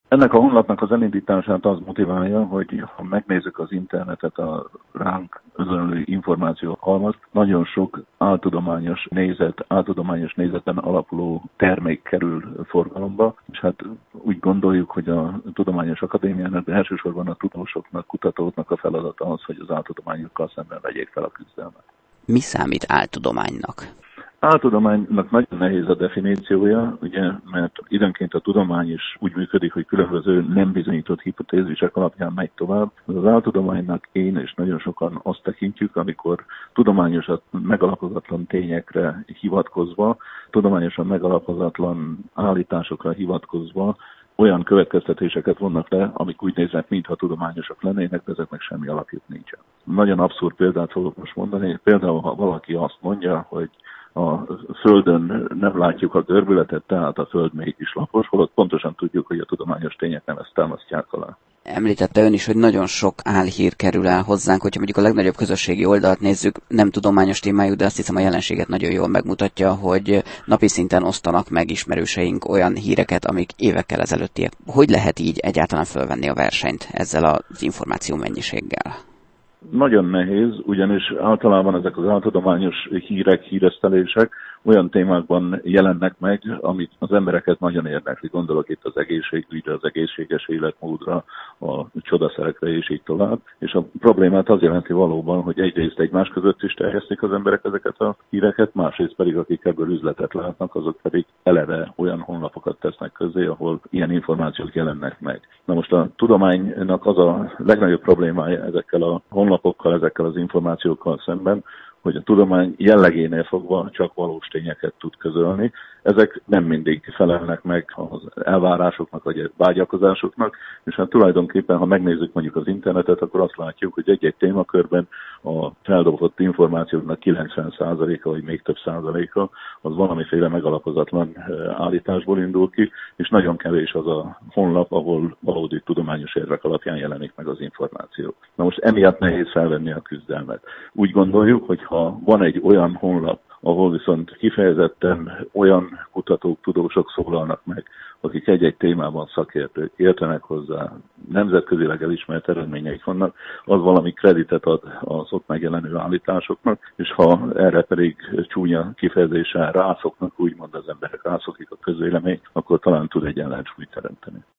Ennek a honlapnak az elindítását az motiválja, hogy ha megnézzük az internetet, a ránk özönlő információhalmazt, nagyon sok áltudományos nézeten alapuló termék kerül forgalomba, és hát úgy gondoljuk, hogy a Tudományos Akadémiának, de elsősorban a tudósoknak, kutatóknak a feladata az, hogy az áltudományokkal szemben vegyék fel a küzdelmet. Mi számít áltudománynak? Áltudománynak nagyon nehéz a definíciója, ugye, mert időnként a tudomány is úgy működik, hogy különböző nem bizonyított hipotézisek alapján megy tovább. Az áltudománynak én és nagyon sokan azt tekintjük, amikor tudományosan megalapozatlan tényekre hivatkozva, tudományosan megalapozatlan állításokra hivatkozva olyan következtetéseket vonnak le, amik úgy néznek, mintha tudományosak lennének, de ezeknek semmi alapjuk nincsen. Nagyon abszurd példát fogok most mondani. Például, ha valaki azt mondja, hogy a Földön nem látjuk a görbületet, tehát a Föld mégis lapos, holott pontosan tudjuk, hogy a tudományos tények nem ezt támasztják alá. Említette ön is, hogy nagyon sok álhír kerül el hozzánk, hogyha mondjuk a legnagyobb közösségi oldalt nézzük, nem tudományos témájú, de azt hiszem a jelenséget nagyon jól megmutatja, hogy napi szinten osztanak meg ismerőseink olyan híreket, amik évekkel ezelőttiek. Hogy lehet így egyáltalán fölvenni a versenyt ezzel az információ mennyiséggel? Nagyon nehéz, ugyanis általában ezek az áltudományos hírek, híresztelések olyan témákban jelennek meg, amit az embereket nagyon érdekli. Gondolok itt az egészségügyre, az egészséges életmódra, a csodaszerekre és így tovább. És a problémát az jelenti valóban, hogy egyrészt egymás között is terjesztik az emberek ezeket a híreket, másrészt pedig akik ebből üzletet látnak, azok pedig eleve olyan honlapokat tesznek közzé, ahol ilyen információk jelennek meg. Na most a tudománynak az a legnagyobb problémája ezekkel a honlapokkal, ezekkel az információkkal szemben, hogy a tudomány jellegénél fogva csak valós tényeket tud közölni. Ezek nem mindig felelnek meg az elvárásoknak, vagy vágyakozásoknak, és hát tulajdonképpen, ha megnézzük mondjuk az internetet, akkor azt látjuk, hogy egy-egy témakörben a feldobott információknak 90%-a, vagy még több százaléka, az valamiféle megalapozatlan állításból indul ki, és nagyon kevés az a honlap, ahol valódi tudományos érvek alapján jelenik meg az információ. Na most emiatt nehéz felvenni a küzdelmet. Úgy gondoljuk, hogy ha van egy olyan honlap, ahol viszont kifejezetten olyan kutatók, tudósok szólalnak meg, akik egy-egy témában szakértők, értenek hozzá, nemzetközileg elismert eredményeik vannak, az valami kreditet ad az ott megjelenő állításoknak, és ha erre pedig csúnya kifejezéssel rászoknak, úgymond az emberek rászokik a közvélemény, akkor talán tud egy ellensúlyt teremteni.